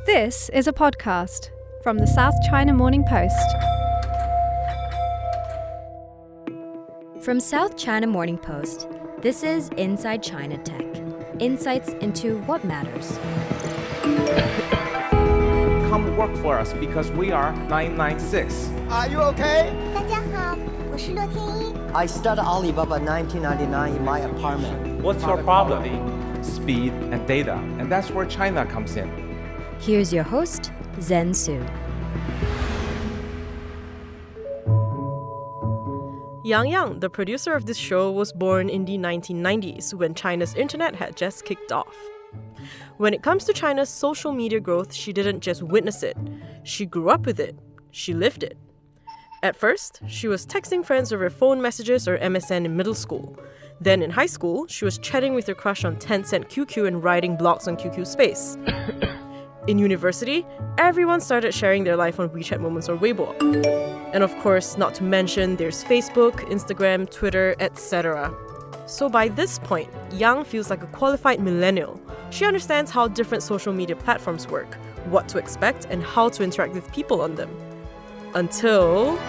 This is a podcast from the South China Morning Post. From South China Morning Post, this is Inside China Tech. Insights into what matters. Come work for us because we are 996. Are you okay? 大家好，我是乐天一。 I started Alibaba 1999 in my apartment. What's your problem? Speed and data. And that's where China comes in. Here's your host, Zen Su. Yang Yang, the producer of this show, was born in the 1990s when China's internet had just kicked off. When it comes to China's social media growth, she didn't just witness it. She grew up with it. She lived it. At first, she was texting friends over phone messages or MSN in middle school. Then in high school, she was chatting with her crush on Tencent QQ and writing blogs on QQ Space. In university, everyone started sharing their life on WeChat Moments or Weibo. And of course, not to mention, there's Facebook, Instagram, Twitter, etc. So by this point, Yang feels like a qualified millennial. She understands how different social media platforms work, what to expect, and how to interact with people on them. Until...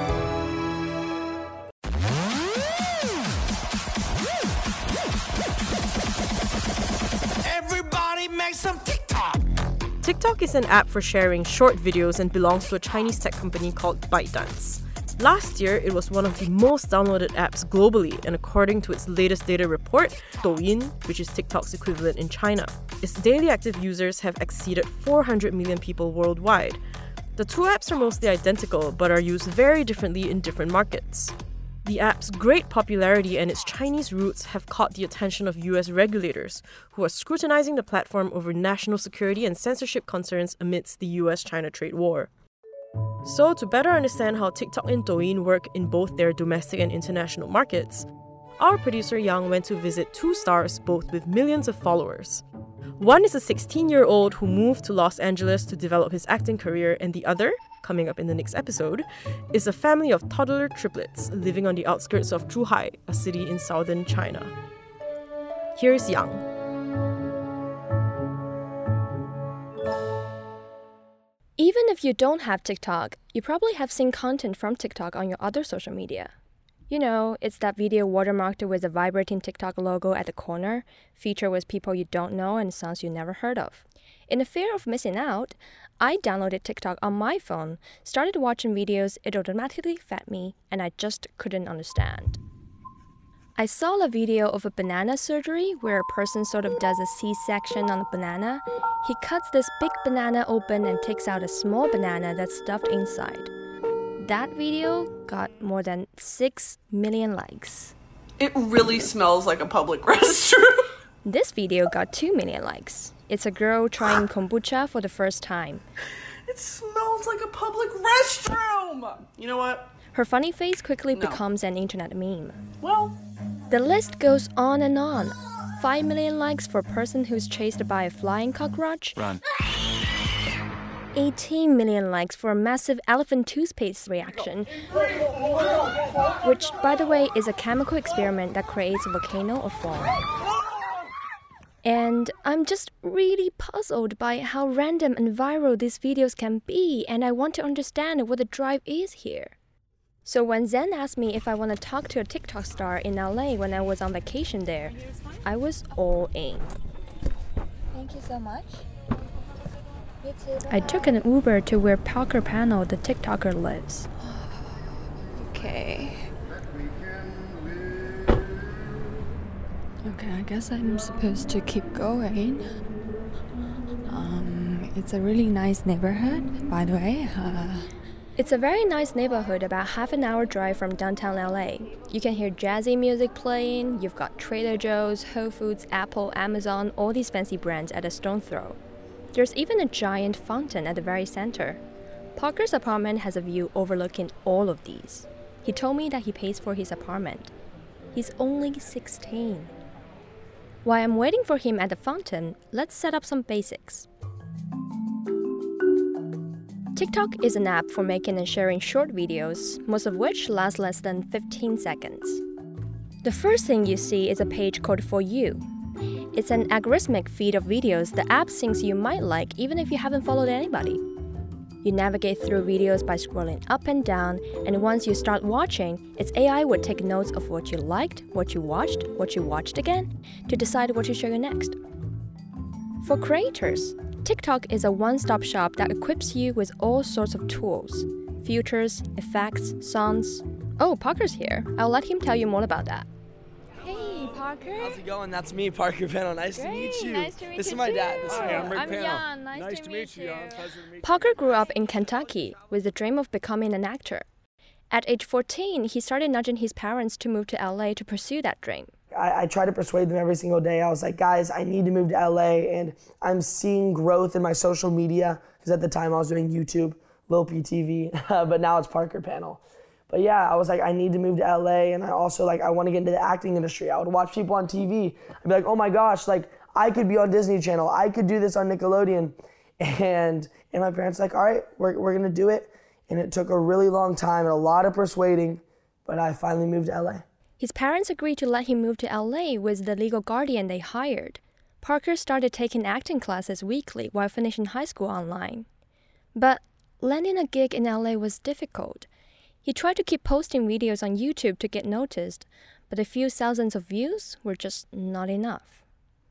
Everybody make some TikTok! TikTok is an app for sharing short videos and belongs to a Chinese tech company called ByteDance. Last year, it was one of the most downloaded apps globally, and according to its latest data report, Douyin, which is TikTok's equivalent in China, its daily active users have exceeded 400 million people worldwide. The two apps are mostly identical, but are used very differently in different markets. The app's great popularity and its Chinese roots have caught the attention of US regulators, who are scrutinizing the platform over national security and censorship concerns amidst the US-China trade war. So, to better understand how TikTok and Douyin work in both their domestic and international markets, our producer Yang went to visit two stars, both with millions of followers. One is a 16-year-old who moved to Los Angeles to develop his acting career, and the other, coming up in the next episode, is a family of toddler triplets living on the outskirts of Zhuhai, a city in southern China. Here's Yang. Even if you don't have TikTok, you probably have seen content from TikTok on your other social media. You know, it's that video watermarked with a vibrating TikTok logo at the corner, featured with people you don't know and songs you never heard of. In the fear of missing out, I downloaded TikTok on my phone, started watching videos, it automatically fed me, and I just couldn't understand. I saw a video of a banana surgery where a person sort of does a C-section on a banana. He cuts this big banana open and takes out a small banana that's stuffed inside. That video got more than 6 million likes. It really smells like a public restroom. This video got 2 million likes. It's a girl trying kombucha for the first time. It smells like a public restroom! You know what? Her funny face quickly becomes an internet meme. Well, the list goes on and on. 5 million likes for a person who's chased by a flying cockroach. Run. 18 million likes for a massive elephant toothpaste reaction, which, by the way, is a chemical experiment that creates a volcano of foam. And I'm just really puzzled by how random and viral these videos can be, and I want to understand what the drive is here. So when Zen asked me if I want to talk to a TikTok star in LA when I was on vacation there, I was all in. Thank you so much. You too. I took an Uber to where Parker Panel, the TikToker, lives. Okay, I guess I'm supposed to keep going. It's a really nice neighborhood, by the way. It's a very nice neighborhood about half an hour drive from downtown LA. You can hear jazzy music playing, you've got Trader Joe's, Whole Foods, Apple, Amazon, all these fancy brands at a stone's throw. There's even a giant fountain at the very center. Parker's apartment has a view overlooking all of these. He told me that he pays for his apartment. He's only 16. While I'm waiting for him at the fountain, let's set up some basics. TikTok is an app for making and sharing short videos, most of which last less than 15 seconds. The first thing you see is a page called For You. It's an algorithmic feed of videos the app thinks you might like even if you haven't followed anybody. You navigate through videos by scrolling up and down, and once you start watching, its AI would take notes of what you liked, what you watched again, to decide what to show you next. For creators, TikTok is a one-stop shop that equips you with all sorts of tools, filters, effects, songs. Oh, Parker's here. I'll let him tell you more about that. Hey, Parker. How's it going? That's me, Parker Pano. Nice to meet you. Nice to meet this you is my too. dad. Hi, I'm Rick Pano. Jan. Nice to meet you. Jan. Pleasure to meet Parker grew up in Kentucky with the dream of becoming an actor. At age 14, he started nudging his parents to move to LA to pursue that dream. I try to persuade them every single day. I was like, guys, I need to move to LA, and I'm seeing growth in my social media, because at the time I was doing YouTube, Lil PTV, but now it's Parker Pano. But yeah, I was like, I need to move to LA, and I also I want to get into the acting industry. I would watch people on TV. I'd be like, oh my gosh, I could be on Disney Channel. I could do this on Nickelodeon. And my parents were like, all right, we're gonna do it. And it took a really long time and a lot of persuading, but I finally moved to LA. His parents agreed to let him move to LA with the legal guardian they hired. Parker started taking acting classes weekly while finishing high school online. But landing a gig in LA was difficult. He tried to keep posting videos on YouTube to get noticed, but a few thousands of views were just not enough.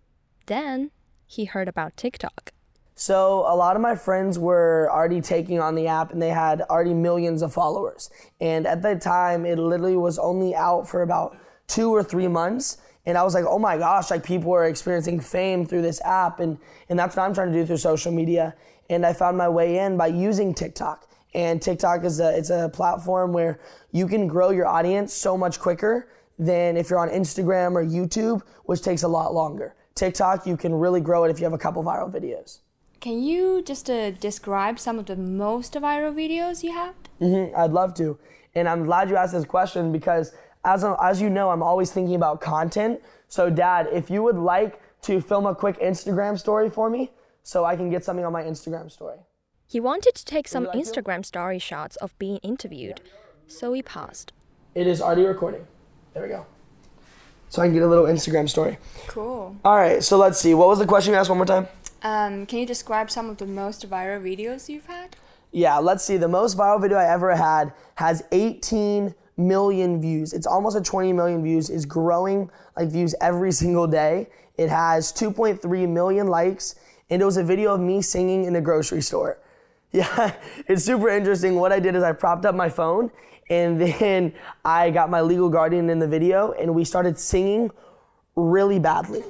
Then he heard about TikTok. So a lot of my friends were already taking on the app, and they had already millions of followers. And at that time, it literally was only out for about 2 or 3 months. And I was like, oh my gosh, people are experiencing fame through this app. And that's what I'm trying to do through social media. And I found my way in by using TikTok. And TikTok is a platform where you can grow your audience so much quicker than if you're on Instagram or YouTube, which takes a lot longer. TikTok, you can really grow it if you have a couple viral videos. Can you just describe some of the most viral videos you have? I'd love to. And I'm glad you asked this question because as you know, I'm always thinking about content. So Dad, if you would like to film a quick Instagram story for me so I can get something on my Instagram story. He wanted to take some Instagram story shots of being interviewed, so he paused. It is already recording. There we go. So I can get a little Instagram story. Cool. All right, so let's see. What was the question you asked one more time? Can you describe some of the most viral videos you've had? Yeah, let's see. The most viral video I ever had has 18 million views. It's almost at 20 million views. It's growing views every single day. It has 2.3 million likes, and it was a video of me singing in a grocery store. Yeah, it's super interesting. What I did is I propped up my phone, and then I got my legal guardian in the video, and we started singing really badly.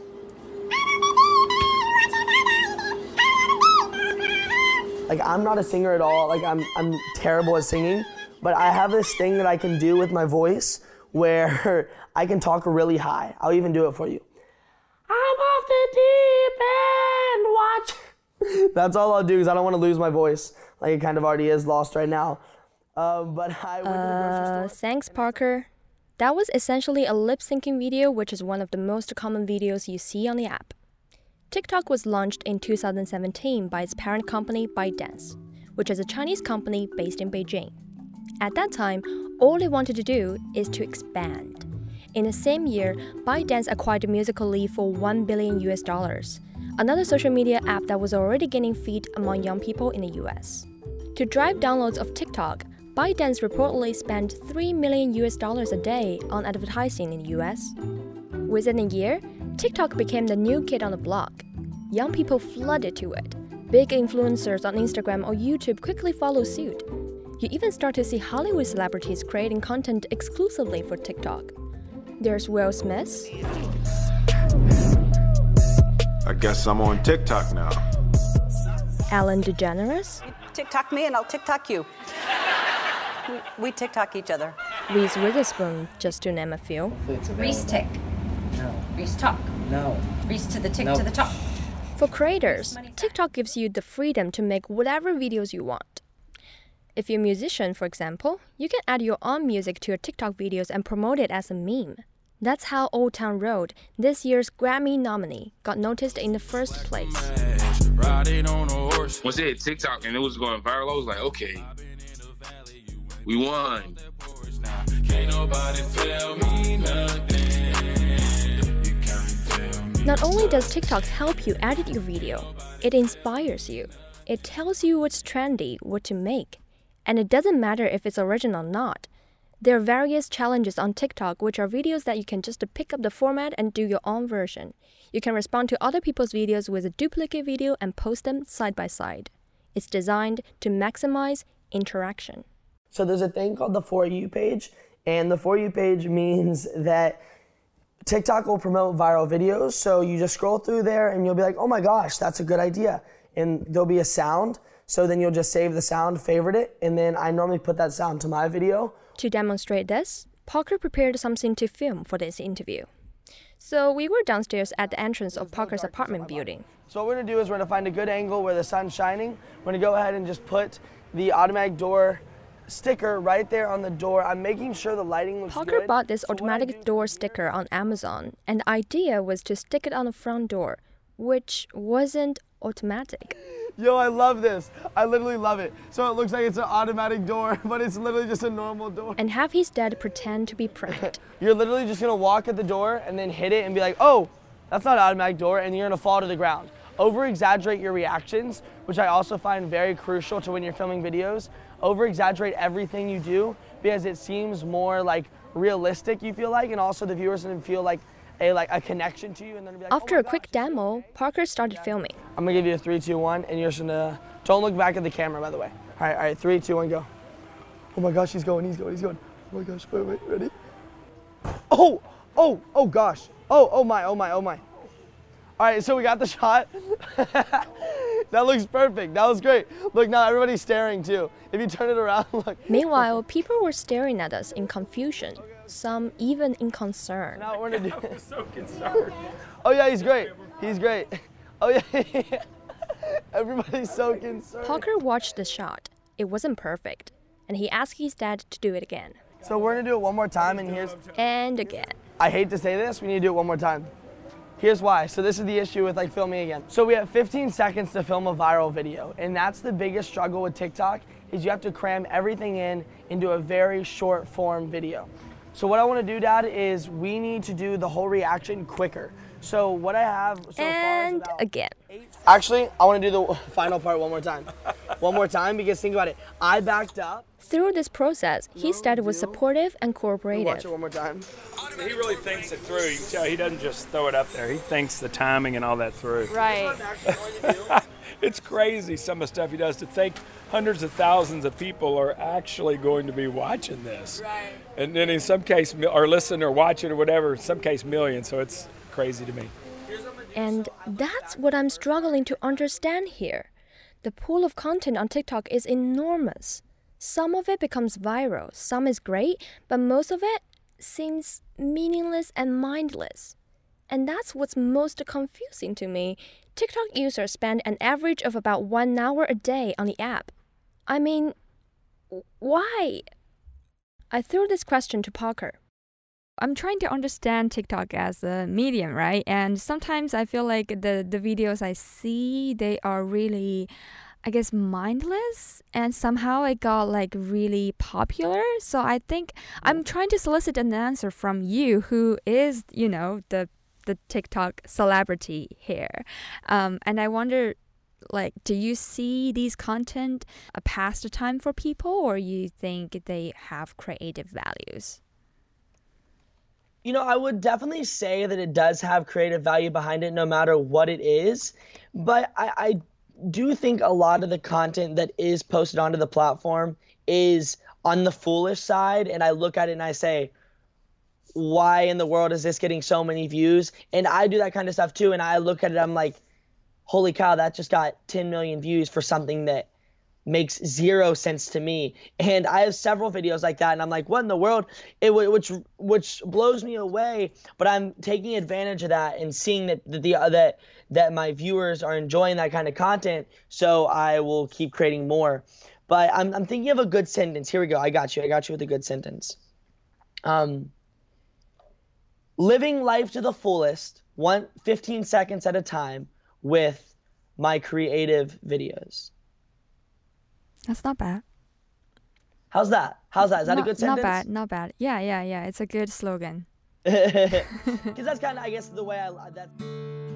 I'm not a singer at all. I'm terrible at singing, but I have this thing that I can do with my voice where I can talk really high. I'll even do it for you. I'm off the deep end, watch. That's all I'll do because I don't want to lose my voice. It kind of already is lost right now. But I went to the grocery store. Thanks, Parker. That was essentially a lip-syncing video, which is one of the most common videos you see on the app. TikTok was launched in 2017 by its parent company ByteDance, which is a Chinese company based in Beijing. At that time, all they wanted to do is to expand. In the same year, ByteDance acquired Musical.ly for $1 billion, another social media app that was already gaining feet among young people in the US. To drive downloads of TikTok, ByteDance reportedly spent $3 million a day on advertising in the US. Within a year, TikTok became the new kid on the block. Young people flooded to it. Big influencers on Instagram or YouTube quickly followed suit. You even start to see Hollywood celebrities creating content exclusively for TikTok. There's Will Smith. I guess I'm on TikTok now. Ellen DeGeneres. TikTok me and I'll TikTok you. We TikTok each other. Reese Witherspoon, just to name a few. Reese Tick. No. Reese Talk. No. Reese to the tick No. to the top. For creators, TikTok gives you the freedom to make whatever videos you want. If you're a musician, for example, you can add your own music to your TikTok videos and promote it as a meme. That's how Old Town Road, this year's Grammy nominee, got noticed in the first place. Once they hit TikTok and it was going viral, I was like, okay, we won. Not only does TikTok help you edit your video, it inspires you. It tells you what's trendy, what to make. And it doesn't matter if it's original or not. There are various challenges on TikTok, which are videos that you can just pick up the format and do your own version. You can respond to other people's videos with a duplicate video and post them side by side. It's designed to maximize interaction. So there's a thing called the For You page, and the For You page means that TikTok will promote viral videos, so you just scroll through there and you'll be like, oh my gosh, that's a good idea. And there'll be a sound, so then you'll just save the sound, favorite it, and then I normally put that sound to my video. To demonstrate this, Parker prepared something to film for this interview. So we were downstairs at the entrance of Parker's apartment building. So what we're gonna do is we're gonna find a good angle where the sun's shining. We're gonna go ahead and just put the automatic door sticker right there on the door. I'm making sure the lighting looks Parker good. bought this automatic door sticker on Amazon, and the idea was to stick it on the front door, which wasn't automatic. Yo, I love this. I literally love it. So it looks like it's an automatic door, but it's literally just a normal door. And have his dad pretend to be pranked. You're literally just gonna walk at the door and then hit it and be like, oh, that's not an automatic door, and you're gonna fall to the ground. Over-exaggerate your reactions, which I also find very crucial to when you're filming videos. Over-exaggerate everything you do because it seems more like realistic, you feel like, and also the viewers gonna feel like a connection to you. And then be like, After a quick demo, Parker started filming. I'm gonna give you a 3, 2, 1, and you're just gonna, don't look back at the camera, by the way. All right, 3, 2, 1, go. Oh my gosh, he's going. Oh my gosh, wait, ready? Oh gosh. Oh my. All right, so we got the shot. That looks perfect. That was great. Look, now everybody's staring too. If you turn it around, look. Meanwhile, people were staring at us in confusion, some even in concern. Now we're gonna do I was so concerned. Oh yeah, he's great. Oh yeah. Everybody's so concerned. Parker watched the shot. It wasn't perfect, and he asked his dad to do it again. So we're gonna do it one more time, and again. I hate to say this, we need to do it one more time. Here's why. So this is the issue with filming again. So we have 15 seconds to film a viral video, and that's the biggest struggle with TikTok, is you have to cram everything into a very short form video. So what I want to do, Dad, is we need to do the whole reaction quicker. So what I have so far is about again. Actually, I want to do the final part one more time. Because think about it. I backed up. Through this process, his dad was supportive and cooperative. Watch it one more time. He really thinks it through. You can tell he doesn't just throw it up there. He thinks the timing and all that through. Right. It's crazy, some of the stuff he does, to think hundreds of thousands of people are actually going to be watching this. Right. And then in some case, or listen or watch it or whatever, in some case millions, so it's crazy to me. And that's what I'm struggling to understand here. The pool of content on TikTok is enormous. Some of it becomes viral, some is great, but most of it seems meaningless and mindless. And that's what's most confusing to me. TikTok users spend an average of about 1 hour a day on the app. I mean, why? I threw this question to Parker. I'm trying to understand TikTok as a medium, right? And sometimes I feel like the videos I see, they are really, I guess, mindless, and somehow it got really popular. So I think I'm trying to solicit an answer from you, who is, the TikTok celebrity here. And I wonder, do you see these content a pastime for people, or you think they have creative values? I would definitely say that it does have creative value behind it, no matter what it is. But I do think a lot of the content that is posted onto the platform is on the foolish side. And I look at it and I say, why in the world is this getting so many views? And I do that kind of stuff too. And I look at it, I'm like, holy cow, that just got 10 million views for something that makes zero sense to me. And I have several videos like that, and I'm like, what in the world? Which blows me away. But I'm taking advantage of that and seeing that my viewers are enjoying that kind of content, so I will keep creating more. But I'm thinking of a good sentence. Here we go. I got you with a good sentence. Living life to the fullest, 15 seconds at a time with my creative videos. That's not bad. How's that? Is that a good sentence? Not bad. Yeah. It's a good slogan. Because that's kind of, I guess, the way I...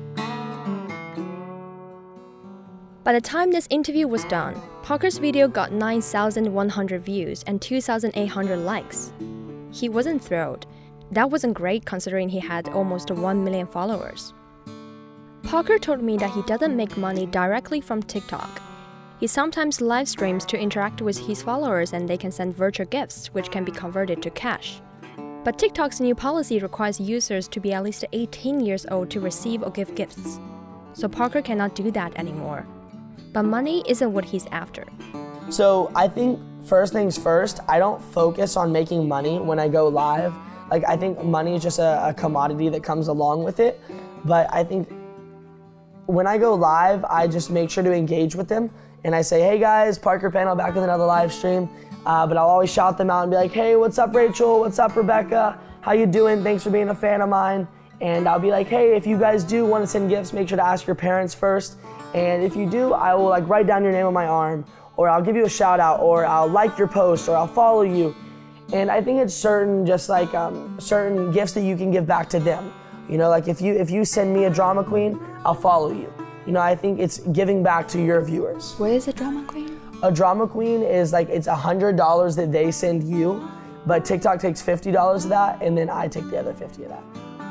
By the time this interview was done, Parker's video got 9,100 views and 2,800 likes. He wasn't thrilled. That wasn't great considering he had almost 1 million followers. Parker told me that he doesn't make money directly from TikTok. He sometimes live streams to interact with his followers and they can send virtual gifts, which can be converted to cash. But TikTok's new policy requires users to be at least 18 years old to receive or give gifts. So Parker cannot do that anymore. But money isn't what he's after. So I think first things first, I don't focus on making money when I go live. Like, I think money is just a commodity that comes along with it. But I think when I go live, I just make sure to engage with them. And I say, hey guys, Parker Panel back with another live stream. But I'll always shout them out and be like, hey, what's up, Rachel? What's up, Rebecca? How you doing? Thanks for being a fan of mine. And I'll be like, hey, if you guys do want to send gifts, make sure to ask your parents first. And if you do, I will write down your name on my arm, or I'll give you a shout out, or I'll like your post, or I'll follow you. And I think it's certain certain gifts that you can give back to them. You know, like if you send me a drama queen, I'll follow you. You know, I think it's giving back to your viewers. What is a drama queen? A drama queen is it's $100 that they send you, but TikTok takes $50 of that, and then I take the other 50 of that.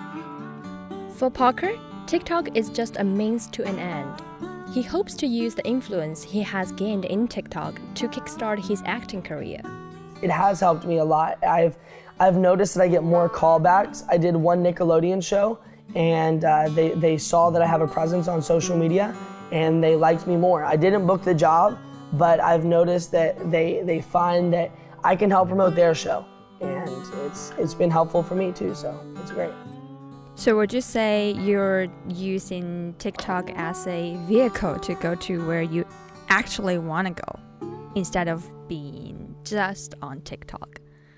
For Parker, TikTok is just a means to an end. He hopes to use the influence he has gained in TikTok to kickstart his acting career. It has helped me a lot. I've noticed that I get more callbacks. I did one Nickelodeon show, and they saw that I have a presence on social media, and they liked me more. I didn't book the job, but I've noticed that they find that I can help promote their show, and it's been helpful for me too, so it's great. So would you say you're using TikTok as a vehicle to go to where you actually want to go instead of being just on TikTok?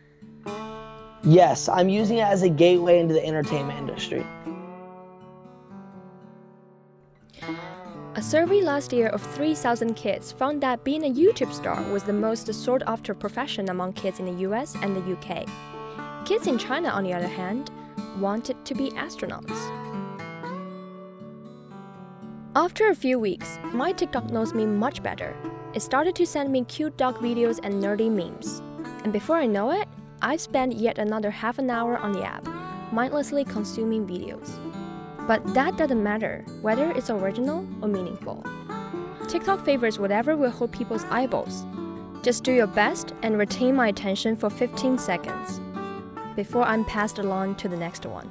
Yes, I'm using it as a gateway into the entertainment industry. A survey last year of 3,000 kids found that being a YouTube star was the most sought-after profession among kids in the US and the UK. Kids in China, on the other hand, wanted to be astronauts. After a few weeks, my TikTok knows me much better. It started to send me cute dog videos and nerdy memes. And before I know it, I've spent yet another half an hour on the app, mindlessly consuming videos. But that doesn't matter, whether it's original or meaningful. TikTok favors whatever will hold people's eyeballs. Just do your best and retain my attention for 15 seconds before I'm passed along to the next one.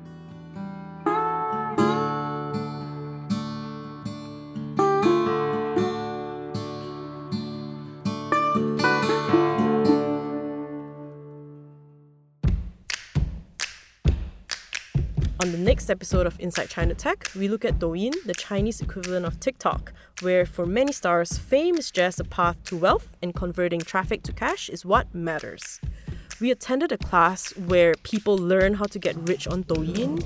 On the next episode of Inside China Tech, we look at Douyin, the Chinese equivalent of TikTok, where for many stars, fame is just a path to wealth and converting traffic to cash is what matters. We attended a class where people learn how to get rich on Douyin.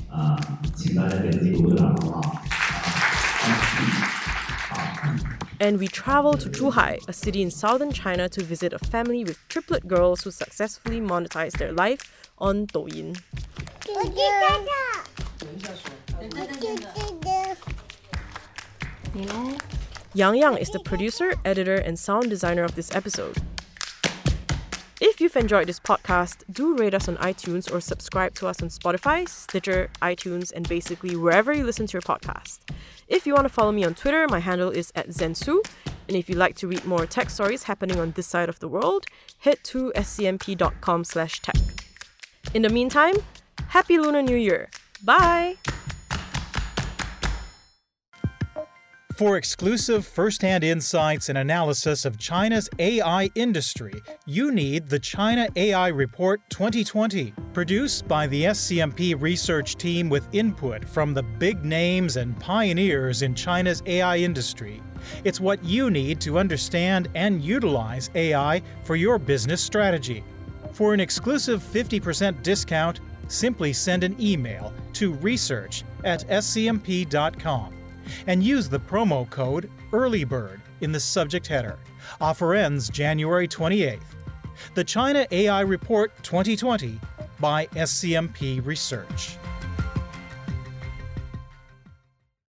And we traveled to Zhuhai, a city in southern China, to visit a family with triplet girls who successfully monetized their life on Douyin. Yang Yang is the producer, editor, and sound designer of this episode. If you've enjoyed this podcast, do rate us on iTunes or subscribe to us on Spotify, Stitcher, iTunes, and basically wherever you listen to your podcast. If you want to follow me on Twitter, my handle is @Zensu. And if you'd like to read more tech stories happening on this side of the world, head to scmp.com/tech. In the meantime, Happy Lunar New Year. Bye! For exclusive first-hand insights and analysis of China's AI industry, you need the China AI Report 2020, produced by the SCMP research team with input from the big names and pioneers in China's AI industry. It's what you need to understand and utilize AI for your business strategy. For an exclusive 50% discount, simply send an email to research@scmp.com. and use the promo code EARLYBIRD in the subject header. Offer ends January 28th. The China AI Report 2020 by SCMP Research.